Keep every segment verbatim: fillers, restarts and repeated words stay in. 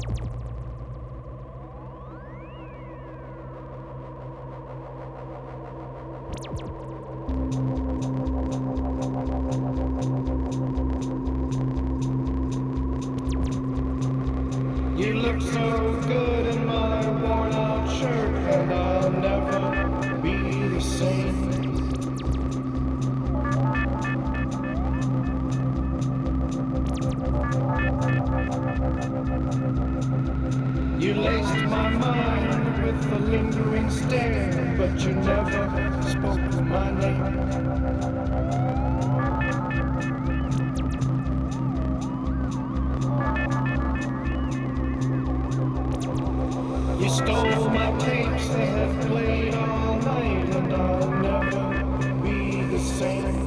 You look so good in my worn out shirt, and I'll never be the same. You laced my mind with a lingering stare, but you never spoke my name. You stole my tapes, they had played all night, and I'll never be the same.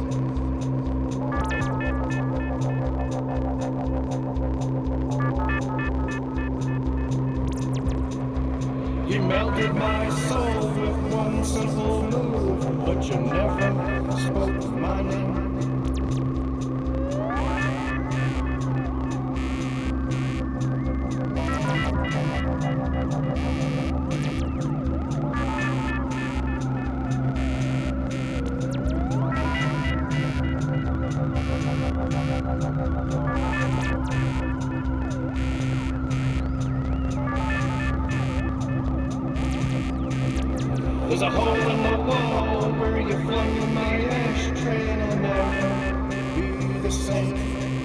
You melted my soul with one simple move, but you never spoke my name. There's a hole in the wall where you flung my ashtray, and I'll never be the same.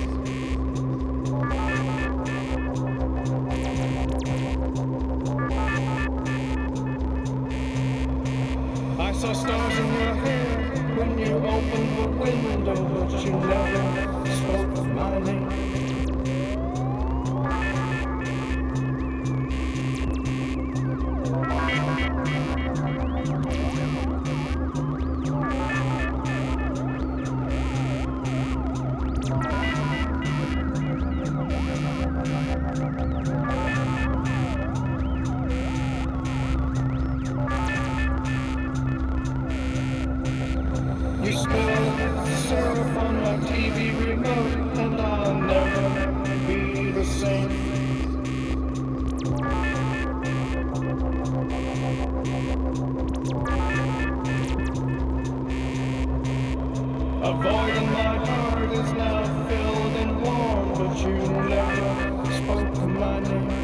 I saw stars in your hair when you opened the window, but you never spoke my name. You spilled syrup on my T V remote, and I'll never be the same. A void in my heart is now filled and warm, but you never spoke my name.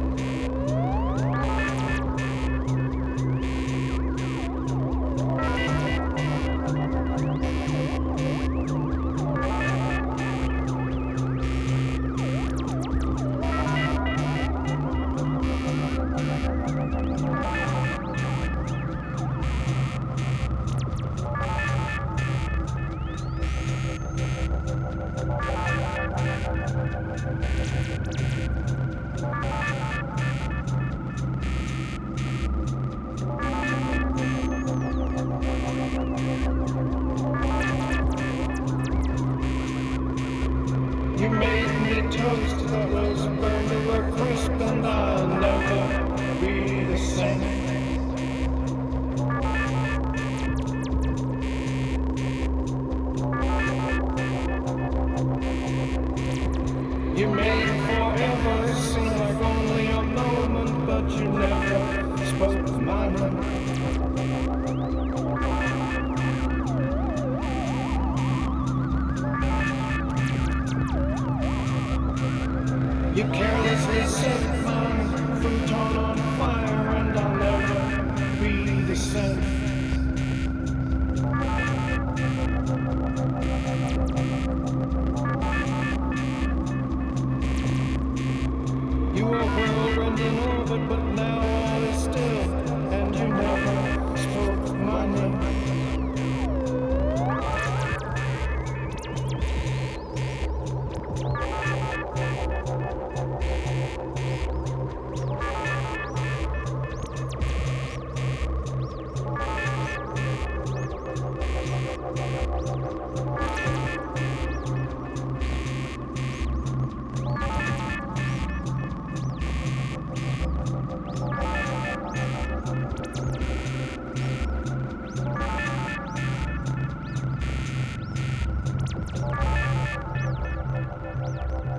You made me toast that was burned to a crisp, and I'll never be the same. You made forever seem like only a moment, but you never spoke my name. You carelessly set my futon on fire, and I'll never be the same.